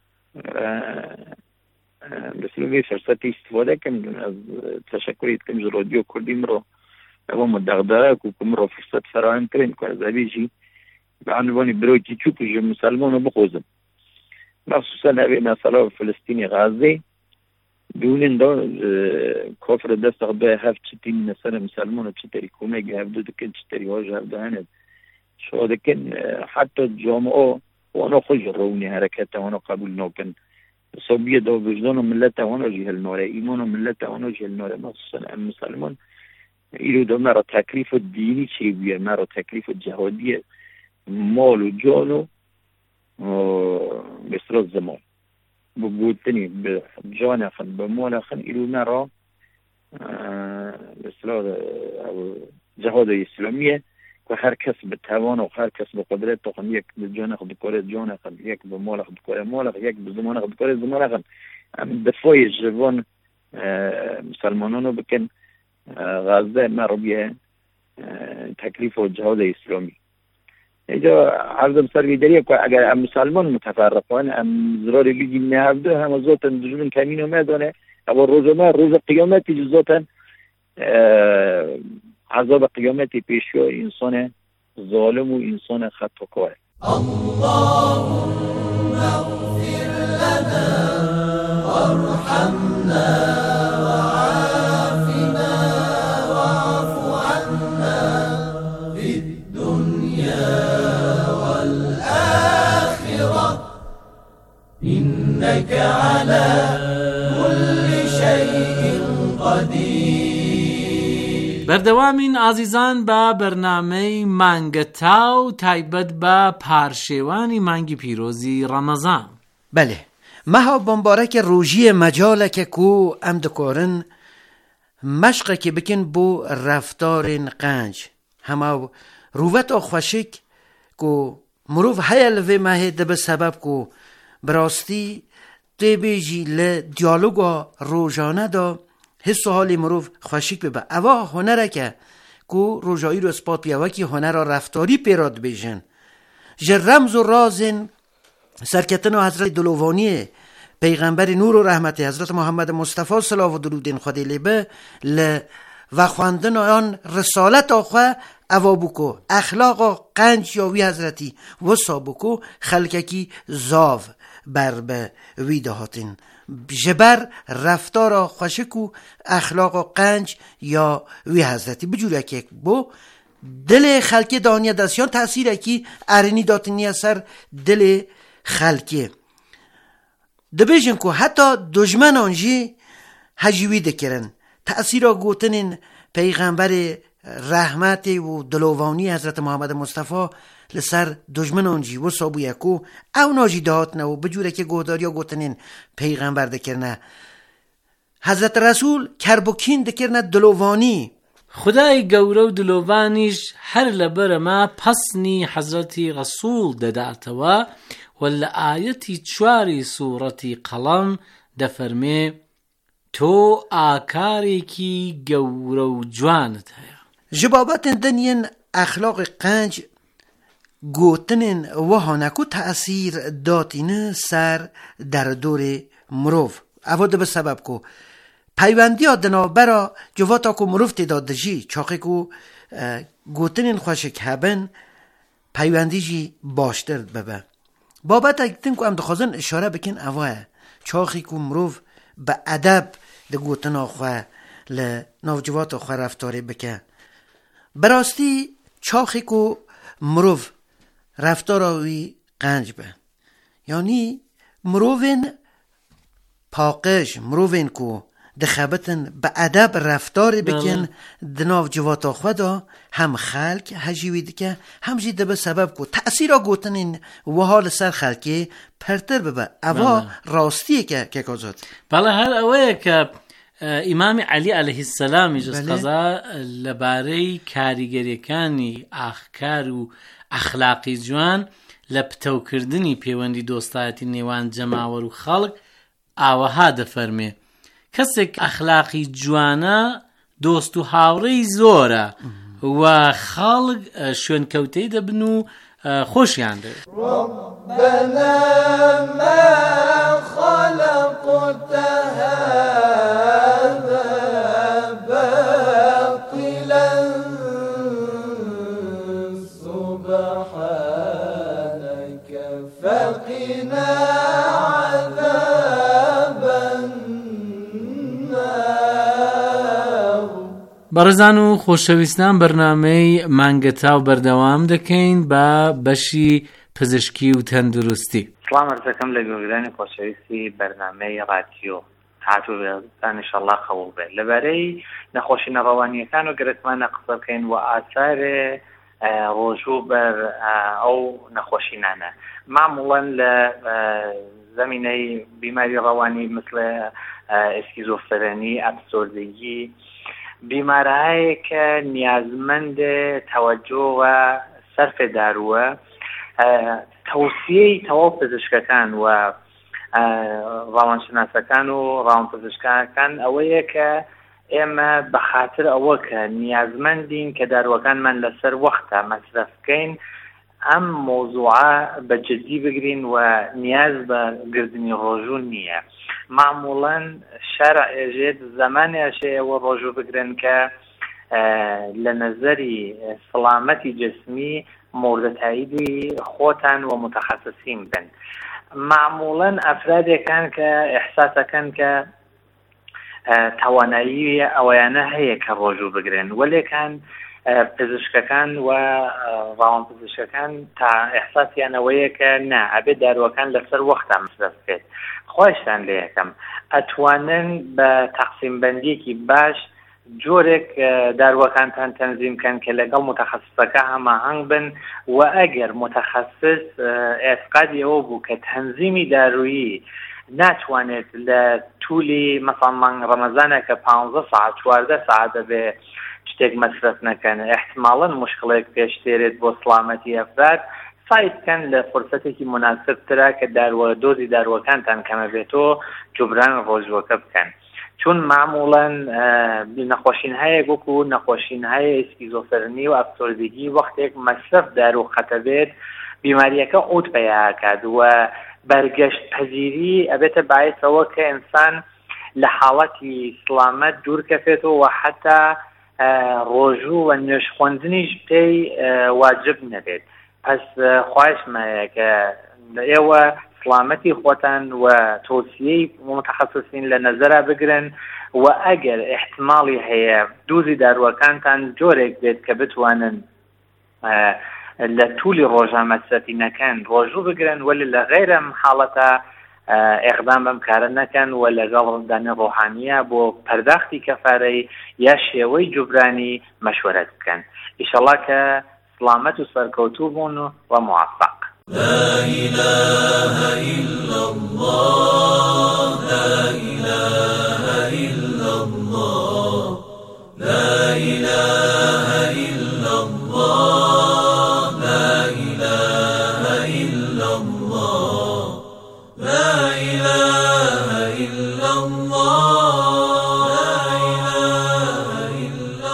بسیاری فرصت استفاده کنم از تشکریت کنم رادیو کردیم رو اما مدغدغه که رو فرصت فراهم کنیم که از بیشی به عنوانی برای چیچو که مسلمان رو بخوزم مخصوصا اوی مسئله فلسطینی غزه دونین دا کافر دست به هفت چتین نسل مسلمان چطوری کمک هفته دکن چطوری هاش هفته هنه شو دکن حتی جامعه وانا خوش رونی حرکت وانا قبول نکن صوبیه دا وجدان و ملت وانا جهل ناره ایمان و ملت وانا جهل ناره مخصوصا مسلمان ایرو دا مرا تکلیف دینی چی بیه مرا تکلیف جهادی مال و جان و بسرات زمان بودنی به جان خن به مال خن ایرو مرا بسرات جهاد اسلامیه که هر کس به توان و هر کس به قدرت تخن یک به جان خود کاره جان خن یک به مال خود کاره مال خن یک به زمان خود کاره زمان خن دفاع جوان مسلمانانو بکن غزه مرا بیه تکلیف و جهاد اسلامی اینجا عرضم سرویدریه که اگر مسلمان متفرقان زرار لیگی نهفته همه ذاتن دجمن کمین و میدانه اما روز قیامتی ذاتن عذاب قیامتی پیشو انسان ظالم و انسان خطاکار. اللهم اغفر لنا وارحمنا وعافنا واعف عنا في الدنيا والآخرة إنك على كل شيء قدير. بەردەوامین ئازیزان بە بەرنامەی مانگە تاو تایبەت بە پارشێوانی مانگی پیرۆزی ڕەمەزان. بله مها بمبارک روژی مجالک کو ام دکارن مشقه که بکن بو رفتار قنج همه رووت آخوشک کو مروف حیل و مهده به سبب کو براستی تی بیجی لدیالوگا روژانه دا حس و حال مروف خوشک ببه اوا هنره که کو روژایی رو اثبات بیاوه که هنر را رفتاری پیراد بیجن جر رمز و رازن سرکتن و حضرت دلوانی پیغمبر نور و رحمت حضرت محمد مصطفی صلوات و درود خدا لبه و خواندن آن رسالت آخوه اوا بکو اخلاق و قنج یاوی حضرتی و سابکو خلککی زاو بر به ویده هاتین جبر رفتار خوشکو اخلاق و قنج یا وی حضرتی بجوره که بو دل خلک دانیه دستیان تأثیر کی ارنی داتنی سر دل خلکه دبیجن که حتی دشمن آنجی هجوی دکرن تأثیر گوتنین پیغمبر رحمت و دلوانی حضرت محمد مصطفی لسر دشمن آنجی و صابو یکو او ناجی دهات نو بجوره که گوداریا گوتنین پیغمبر دکرنه حضرت رسول کربوکین دکرنه دلوانی خدای گەورە و دلۆڤانیش هەر لەبەرەما پەسنی حەزرەتی ڕەسوول دەداتەوە و لە ئایەتی 4 سوورەتی قەڵەم دەفەرمێ تۆ ئاکارێکی گەورە و جوانت هەیە. جبابەتن دەنیەن ئەخلاق قەنج گوتنین وهانکو تأثیر داتینه سر در دور مروف اواده به سبب کو پیوندی آدنا برا جواتا کو مروف تداد جی چاقی کو گوتنین خوشک هبن پیوندی جی باشتر ببه بابت اگتن کو ام دخوازن اشاره بکن اوه چاقی کو مروف به ادب ده گوتن آخوه لناو جواتا خواه رفتاری بکن براستی چاقی کو مروف رفتار آوی قنج به یعنی مروفین پاقش مروفین کو دخبتن به ادب رفتار بکن دناو جوات آخودا هم خلق هجیوید که هم جیده به سبب کو تأثیر را گوتنین و حال سر خلقی پرتر ببه اوا راستیه که کازاد بله هر اوه که امام علی علیه السلام جز قضا لباره کاریگریکانی اخکار و اخلاقی جوان لپتو کردنی پیوندی دوستایتی نیوان جماور و خلق آوها دفرمه کسێک ئەخلاقی جوانە دۆست و هاوڕێی زۆرە و خاڵک شوێن کەوتەی دەبن و خۆشیان دەوێت. ربنا ما خلقت هذا باطلا سبحانك فقنا عذاب النار. بەڕێزان و خۆشەویستان بەرنامەی مانگە تاو بەردەوام دەکەین بە بەشی پزیشکی و تەندروستی. سڵام ئەرزەکەم لە گوێگرانی خۆشەویستی بەرنامەی رادیۆ هاتوو بێتان ئینشەڵڵا قبوڵ بێت. لەبارەی نەخۆشی نەڕەوانیەکان و گرتمانە قسە بکەین و ئاثارێ ڕۆژوو بەر ئەو نەخۆشینانە. معموڵەن لە زمینەی بیماری ڕەوانی مثل ئسکیزۆفرێنی، ئەفسۆردگی، بیمارایە کە نیازمەند تەوەجۆ و سەرفێ دارووە، تەوسیەی تەواو پزیشکەکان و ڕاوانشناسەکان و ڕاوانپزیشکەکان ئەوەیە کە ئێمە بەخاتر ئەوە کە نیازمەندین کە داروەکانمان لەسەر وەختە مەصرف بکەین ئەم مۆزوعە بە جدی بگرین و نیاز بە گردنی ڕۆژوو نییە. معموڵەن شەرع ئێژێت زەمانێشێ ئەوە ڕۆژوو بگرن کە لە نەزەری سڵامەتی جسمی مورد تاییدی خۆتان و متخصصین بن. معموڵەن ئەفرادێکان کە ئیحساسەکەن کە توانایی ئەوەیانە هەیە کە ڕۆژوو بگرن، وەلێکان پزیشکەکان و ڕاوان پزیشکەکان تا ئیحساسیانەوەیە کە نا ئەبێ داروەکان لەسەر وەختە مەصرف بکرێت. خۆشتان لێ یەکەم ئەتوانن بە تەقسیم بەندیەکی باش جۆرێک داروەکانتان تەنزیمکەن کە لەگەڵ متخصصەکە هەماهەنگ بن و ئەگەر متخصص ئێسقادی ئەوە بوو کە تەنزیمی دارویی ناتوانێت لە توولی مەسەڵەن مانگ ڕەمەزانە کە 15 ساعت 14 ساعت دەبێ شتێک مەصرف نەکەن، احتمالاً مشکڵێک پێشتێرێت بۆ سڵامەتی ئەفراد، سعی بکەن لە فرسەتێکی مناسبترا کە دۆزی داروەکانتان کەمە بێتەوە جوبران ڕۆژوەکە بکەن. چون معموڵەن نەخۆشینهایەک وەکو نەخۆشینهای ئسکیزۆفرنی و ئەفسۆردگی وەختێک مەصرف داروخەتە بێت بیماریەکە ئوت پەیاکات و بەرگەشت پەزیری ئەبێتە باعثەوە کە ئینسان لە حاڵەتی سڵامەت دوور کەفێتەوە و حتا ڕۆژوو و نوێش خوێندنیش پێی واجب نەبێت. پس خواهشمەیە کە ئێوە سڵامەتی خۆتان و تۆسیەی متخصصین لە نەزەرا بگرن و ئەگەر احتمالی هەیە دۆزی داروەکانتان جۆرێک بێت کە بتوانن لە توولی ڕۆژە مەصرفینەکان ڕۆژوو بگرن ولی لە غەیرەم حاڵەتە ئێقدام بەم کارە نەکەن و لەگەڵ ڕندانی ڕۆحانیە بۆ پەرداختی کەفارەی یا شێوەی جوبرانی مەشوەرەت بکەن. ئیشەڵڵا کە سلامت و سەرکەوتوو بوون و موفق. لا إله إلا الله لا إله إلا الله لا إله إلا الله لا إله إلا الله لا إله إلا الله لا إله إلا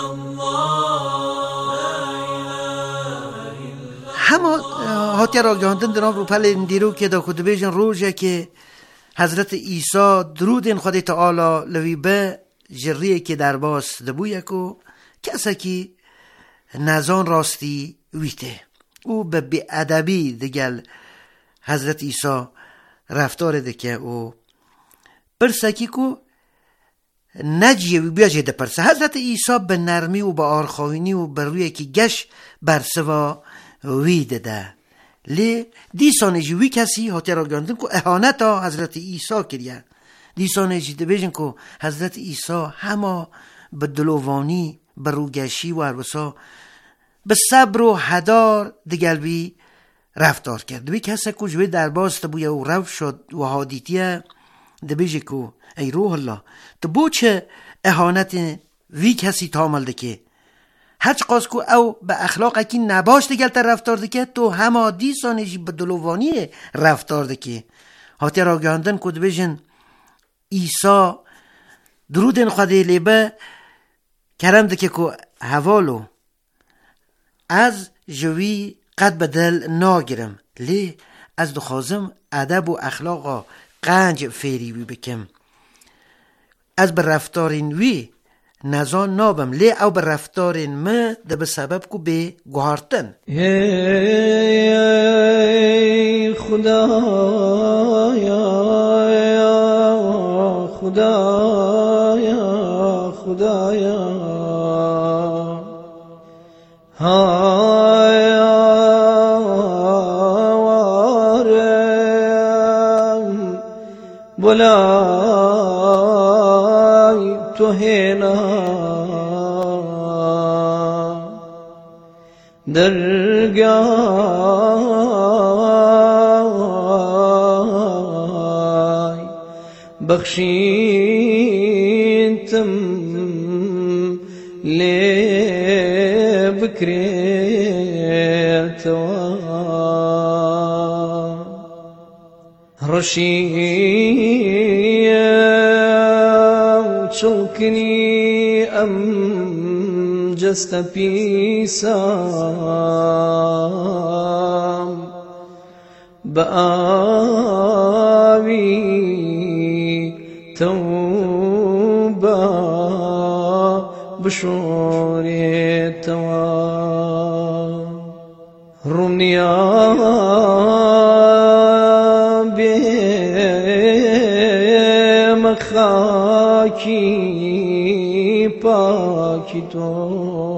الله. همه هاتیار آگاهاندن درام رو پل دیرو که دا کتو بیجن روژه که حضرت عیسی درود خود تعالی لوی به جریه که در باس دبویه که کسا که نزان راستی ویته او به بیادبی دگل حضرت عیسی رفتار دکه او پرسکی که نجیه و بیاجه ده پرسه. حضرت عیسی به نرمی و به آرخواهینی و بر روی که گش برسوا ویده ده لی دیسانه جوی کسی هاتی را گاندن که احانتا حضرت عیسی کریه. دیسانه جیده بیجن که حضرت عیسی همه به دلووانی به روگشی و عربسا به صبر و حدار دگلبی رفتار کرد. دوی کسی که جوی در باز تبویه و رف شد و حادیتیه ده بیجه که ای روح الله تو بو چه احانت وی کسی تامل دکه هرچ قاس کو او به اخلاق اکی نباش دگل تر رفتار دکه تو همه دیسانه جی به دلووانی رفتار دکه هاتی را گاندن که ده بیجن عیسی درودن خواده لیبه کرم دکه که حوالو از جوی قد بدل ناگرم لی از دخوازم ادب و اخلاق قنج فیری وی بکم از بر رفتارین وی نزان نابم لی او بر رفتارین ما ده به سبب کو به گوهارتن ای خدایا خدایا خدایا هایا وارم بلای تو هینا درگاه بخشینتم لی بکریتوا رشیم چوکنی ام جست پیسام بآوی توبه بشوری توا رومنیا به مخاکی پاکی تو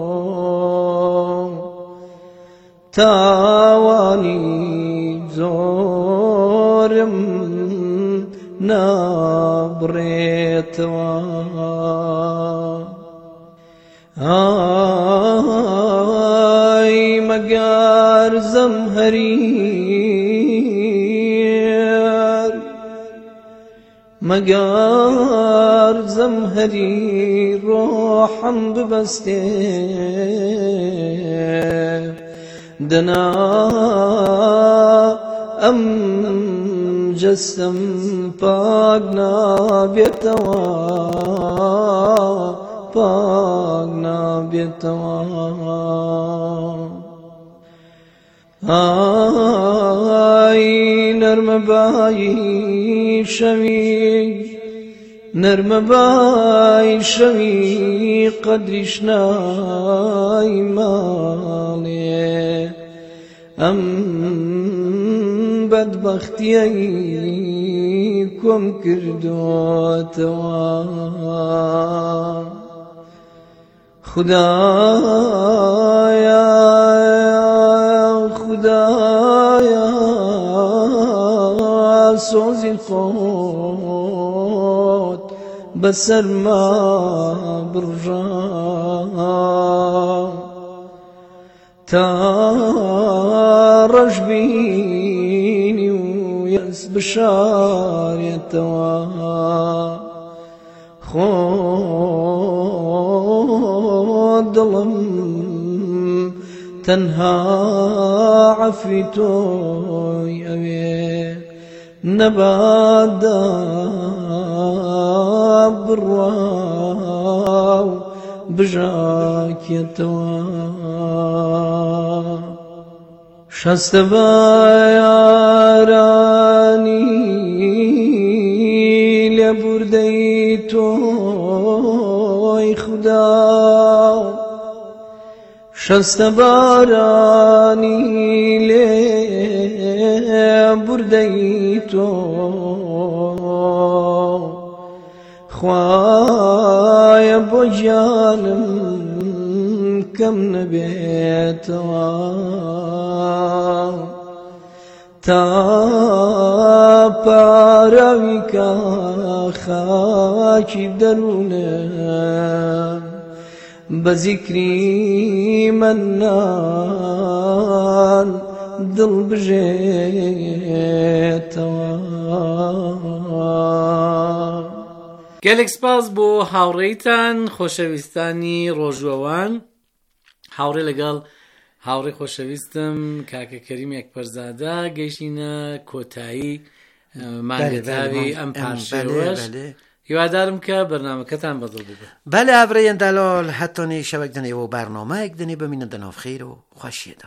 تاوانی زورم نبرتوا آی مگر زمهریر مگر زمهریر روحم ببسته دنا ام جسم پاک نابیتوا پاک نابیتوا آی نرم بایی شوی نرم بایی شوی قدرش نای مالی ام بدبختی ای کم کردو توا خدایا خدایا سوزی خود بسر ما برجا تا رجبینی و یس بشاریتوا خود دلم تنها عفی توی اوی نبادا برواو بجاکیتوا شست بایارانی لبردی توی خدا شست بارانی لبردی تو خواه با جانم کم نبیتوا تا پاراوی که خاکی درونه بذكري منان دل بجيتوا گەلێک سپاس بۆ هاوڕێیتان خۆشەویستانی ڕۆژوەوان. هاوڕێ لەگەڵ هاوڕێی خۆشەویستم کاکە کەریم یەکپەرزادە گەیشتینە کۆتایی مانگەتاوی ئەم پارشێوەش هیوادارم کە بەرنامەکەتان بەدڵ ببێ. بەلێ ئاڤرەیەن دەلال هەتۆنی شەوەک دنێەوە بەرنامەیەک دنێ ببینە دەناو خێر و خۆشیێدا.